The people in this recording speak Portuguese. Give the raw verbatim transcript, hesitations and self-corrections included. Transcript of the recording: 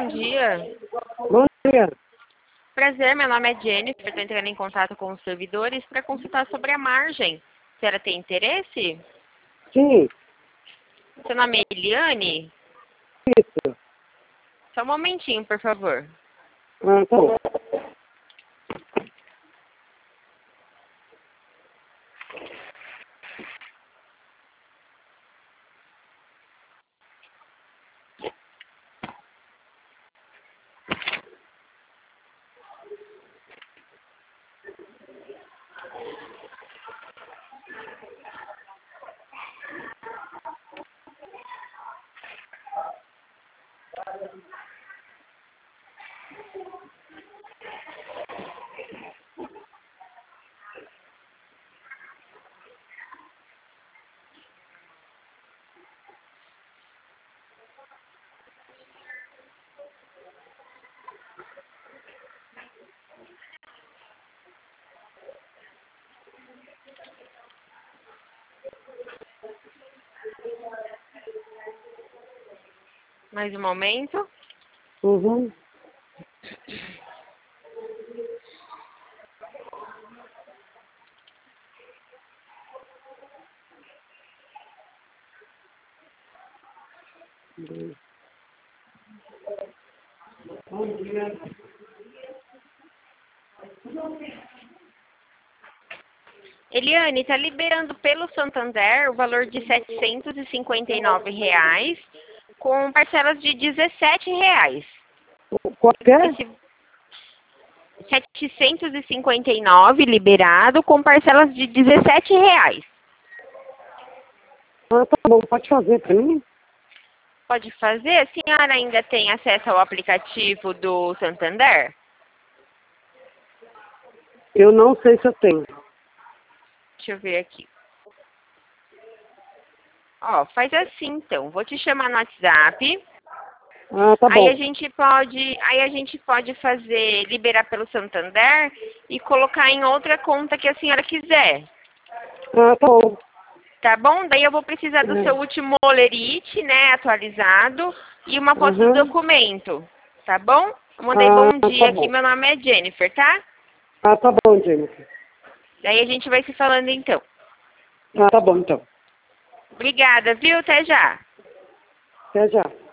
bom dia. Bom dia. Prazer, meu nome é Jennifer, estou entrando em contato com os servidores para consultar sobre a margem. A senhora tem interesse? Sim, Seu nome é Eliane? isso. Só um momentinho, por favor. Ah, tá bom. Mais um momento. Uhum. Bom dia. Eliane, está liberando pelo Santander o valor de setecentos e cinquenta e nove reais com parcelas de dezessete reais. Qual que é? Esse setecentos e cinquenta e nove liberado com parcelas de dezessete reais. Ah, tá bom. Pode fazer pra mim? Pode fazer? A senhora ainda tem acesso ao aplicativo do Santander? Eu não sei se eu tenho. Deixa eu ver aqui. Ó, faz assim então. Vou te chamar no WhatsApp. Ah, tá Aí bom. a gente pode, aí a gente pode fazer, liberar pelo Santander e colocar em outra conta que a senhora quiser. Ah, tá bom. Tá bom? Daí eu vou precisar do É. seu último olerite, né, atualizado e uma foto do Uhum. documento. Tá bom? Eu mandei Ah, bom dia tá aqui, bom. meu nome é Jennifer, tá? Ah, tá bom, Jennifer. Daí a gente vai se falando então. Ah, tá bom, então. Obrigada, viu? Até já. Até já.